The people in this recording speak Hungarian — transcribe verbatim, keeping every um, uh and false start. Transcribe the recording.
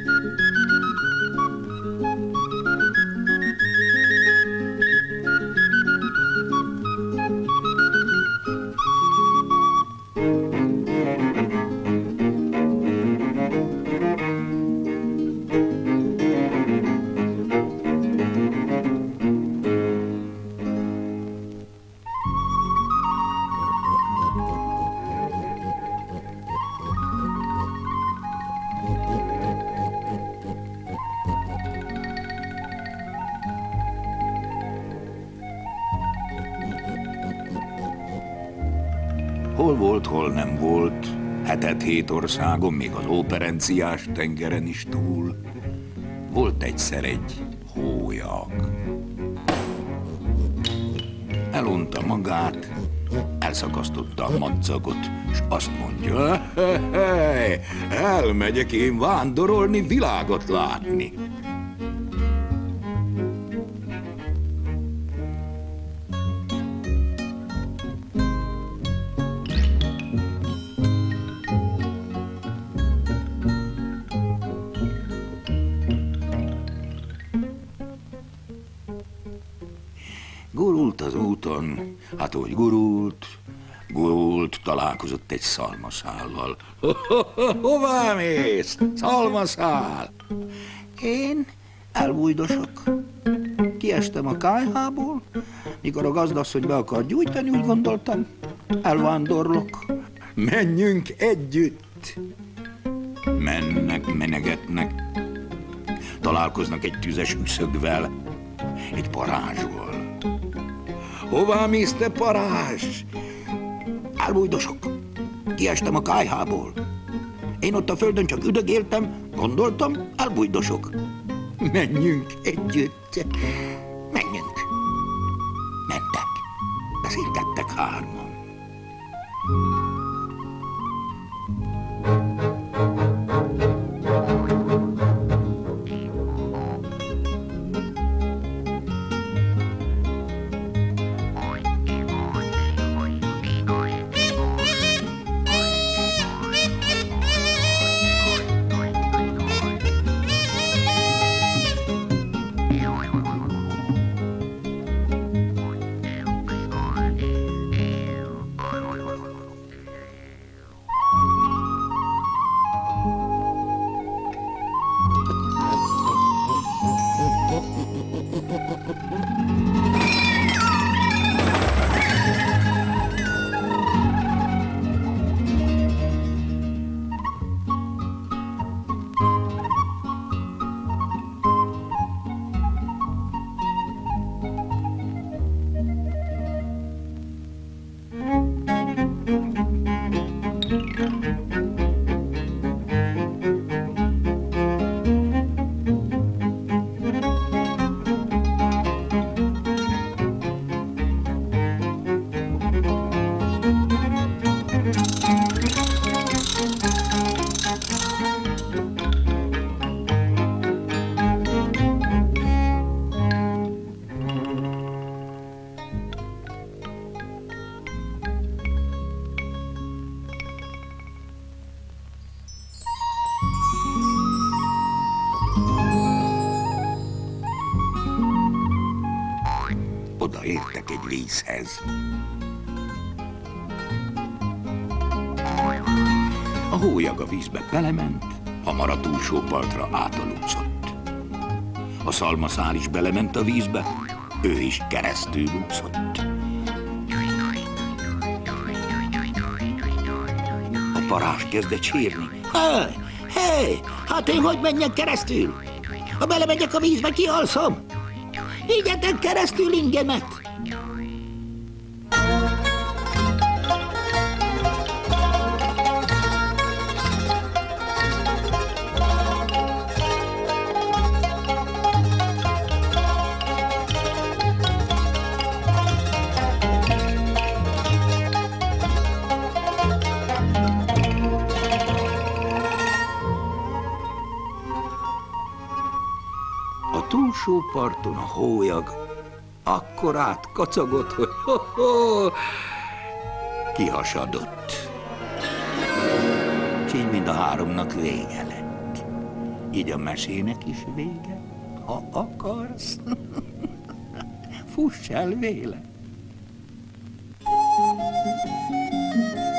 Hol volt, hol nem volt, hetet hét országon, még az óperenciás tengeren is túl. Volt egyszer egy hólyag. Elunta magát, elszakasztotta a madzagot, és azt mondja, hey, elmegyek én vándorolni, világot látni. Gurult az úton, hát úgy gurult, gurult, találkozott egy szalmaszállal. Ho, ho, ho, hová mész? Szalmaszál! Én elbújdosok. Kiestem a kályhából, mikor a gazdasszony be akar gyújtani, úgy gondoltam, elvándorlok. Menjünk együtt! Mennek, menegetnek, találkoznak egy tüzes üszögvel, egy parázsval. Hová mész, te parázs? Elbújdosok. Kiestem a kályhából. Én ott a földön csak üdögéltem, gondoltam, elbújdosok. Menjünk együtt. Menjünk. Mentek. Beszélgettek hárman. Odaértek egy vízhez. A hólyag a vízbe belement, hamar a túlsó partra átalúszott. A szalmaszál is belement a vízbe, ő is keresztül úszott. A parázs kezdett sírni. Hé, hé, hát én hogy menjek keresztül? Ha belemegyek a vízbe, kialszom. Vigyetek keresztül ingemet! A túlsó parton a hólyag akkor átkacagott, hogy ho-ho, kihasadott. És így mind a háromnak vége lett. így a mesének is vége, ha akarsz. Fuss el véle.